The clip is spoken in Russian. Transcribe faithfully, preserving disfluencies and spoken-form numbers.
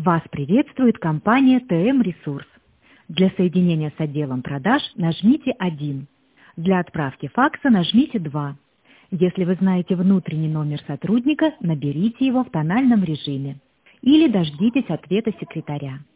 Вас приветствует компания тэ эм Ресурс. Для соединения с отделом продаж нажмите один. Для отправки факса нажмите два. Если вы знаете внутренний номер сотрудника, наберите его в тональном режиме. Или дождитесь ответа секретаря.